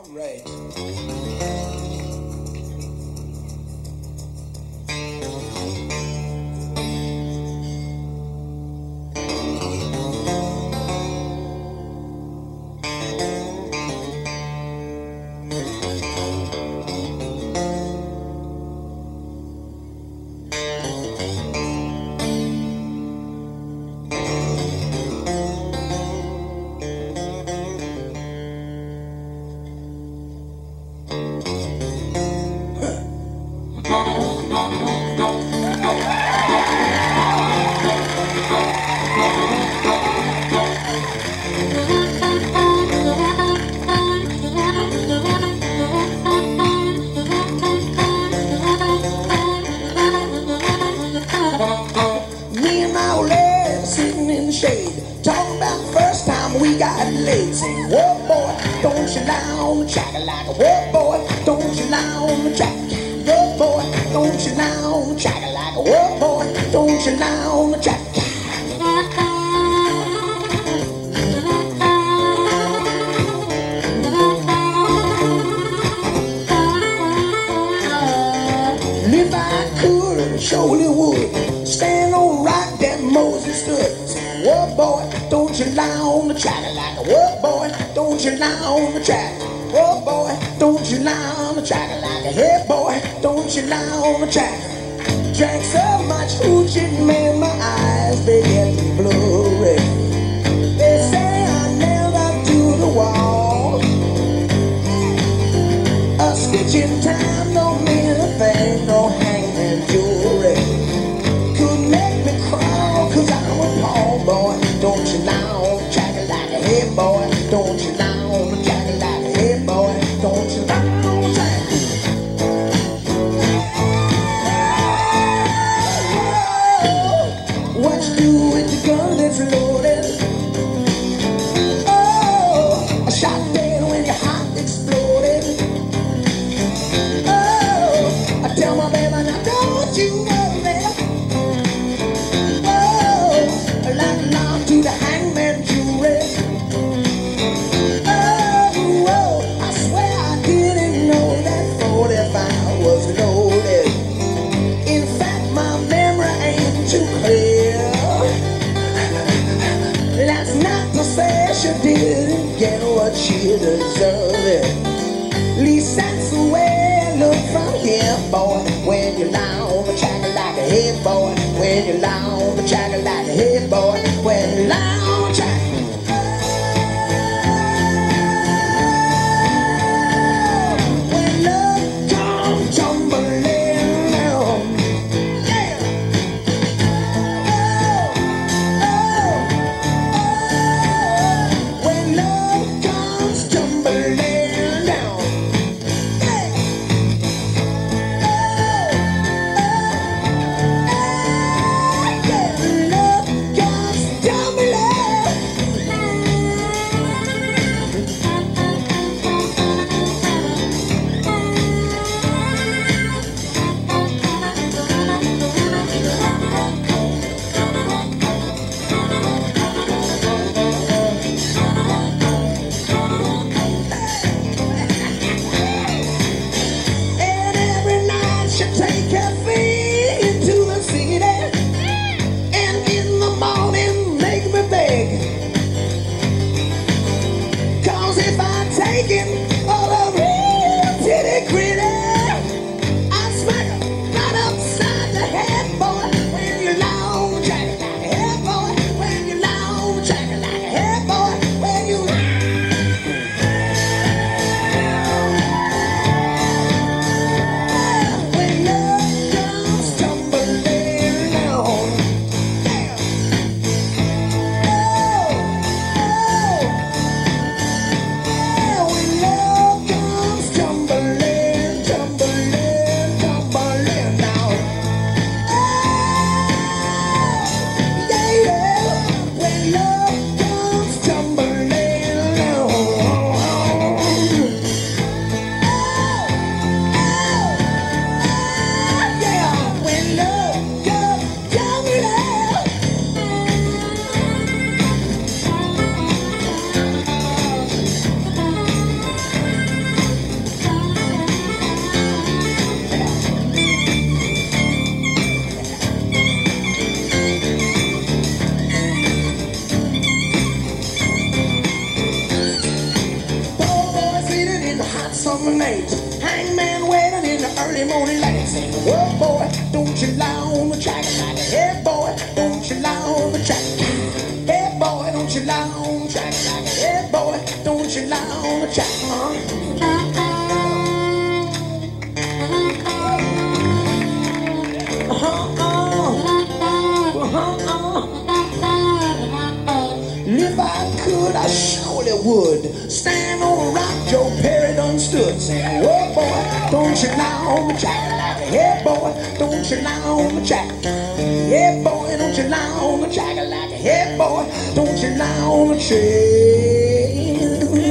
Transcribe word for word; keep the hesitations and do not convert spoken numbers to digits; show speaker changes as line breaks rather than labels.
Right. Me and my old lady sitting in the shade, talking about the first time we got laid. Saying, whoa boy, don't you lie on the track like a whoa boy, don't you lie on the track. Whoa boy, don't you lie on the track like a whoa boy, don't you lie on the track. And if I could, I surely would stand on right that Moses stood. Saying, whoa boy, don't you lie on the track like a whoa boy, don't you lie on the track. Whoa boy, don't you lie on the track like a hey boy, don't you lie on the track. Drank so much hooch it made my eyes begin to blurry. They say I never do the wall. A stitch in time don't mean a thing, no hangman jewelry could make me crawl, cause I'm a Paul boy. Don't you lie on the track like a hey boy, don't you lie on the track like a hey boy, don't you lie on the track. What you do with the gun that's loaded? Oh, I shot dead when your heart exploded. Oh, I tell my baby now don't you worry. Oh, like a knob to the hangman jury. Oh, oh, I swear I didn't know that forty-five was loaded. In fact, my memory ain't too clear. That's not to say she didn't get what she deserved. At least that's the way I look from here, boy. When you lie on the track like a head boy, when you lie on the track like a head boy, when you lie on the track. When love comes tumbling down, yeah. When love comes tumbling down, yeah. Oh, oh, oh, yeah. Love comes summer nights. Hangman waiting in the early morning light, saying, "Whoa, boy, don't you lie on the track like a hey, boy, don't you lie on the track. Hey, boy, don't you lie on the track like a hey, boy, don't you lie on the track, huh?" If I could, I surely would stand on a rock Joe Perry done stood, saying, "Whoa, boy, don't you lie on the track like a hey, boy, don't you lie on the track. Yeah, boy, don't you lie on the track like a hey, boy, don't you lie on the track."